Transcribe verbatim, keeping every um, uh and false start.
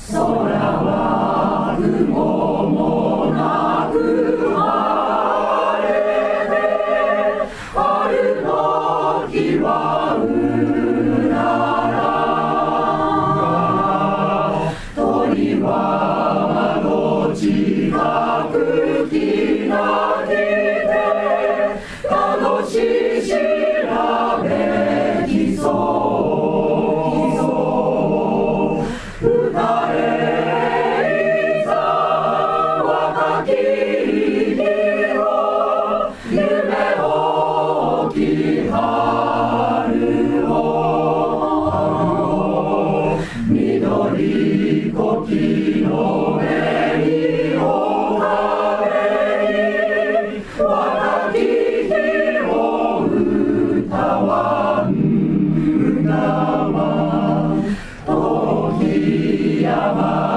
空は雲もなく晴れて、春の日はうらら、鳥は窓近くきなきて、楽ししらべきそう歌えいざ若き日を、夢大き春を、緑こきの上にお壁に、若き日を歌わん歌は時山